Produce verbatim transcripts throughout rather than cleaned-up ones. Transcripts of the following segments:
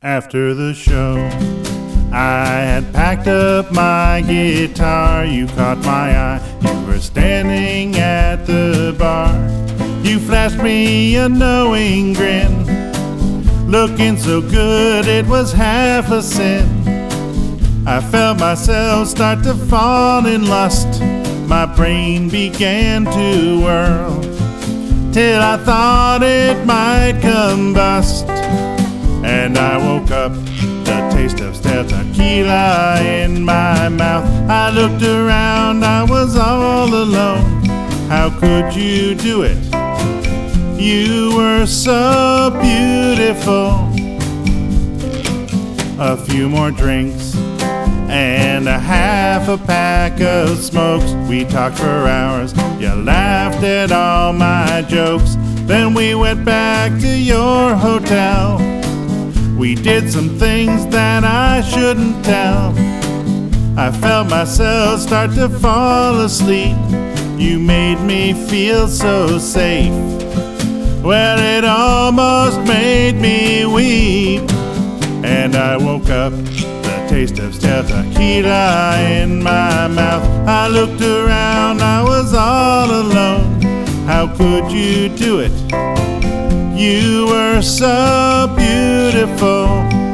After the show, I had packed up my guitar. You caught my eye, you were standing at the bar. You flashed me a knowing grin, looking so good it was half a sin. I felt myself start to fall in lust. My brain began to whirl, till I thought it might combust. And I woke up, the taste of stale tequila in my mouth. I looked around, I was all alone. How could you do it? You were so beautiful. A few more drinks and a half a pack of smokes. We talked for hours, you laughed at all my jokes. Then we went back to your hotel. We did some things that I shouldn't tell. I felt myself start to fall asleep. You made me feel so safe. Well, it almost made me weep. And I woke up, the taste of stale tequila in my mouth. I looked around, I was all alone. How could you do it? You were so beautiful.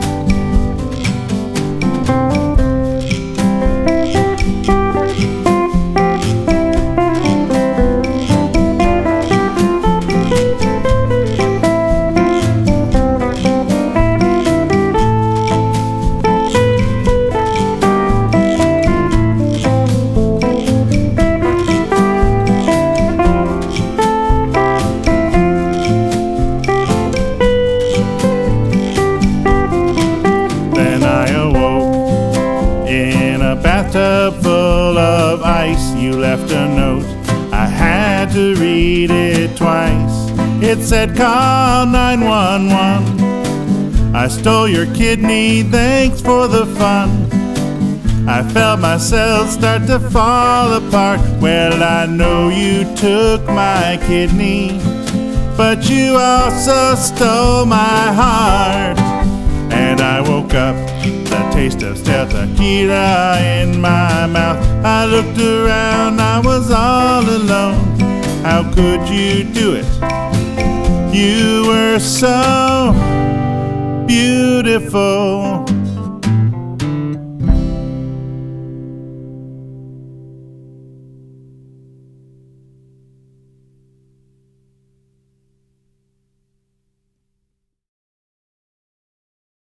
A bathtub full of ice. You left a note, I had to read it twice. It said call nine one one. I stole your kidney, thanks for the fun. I felt myself start to fall apart. Well, I know you took my kidney, but you also stole my heart. And I woke up, the taste of stale tequila in my mouth. I looked around, I was all alone. How could you do it? You were so beautiful.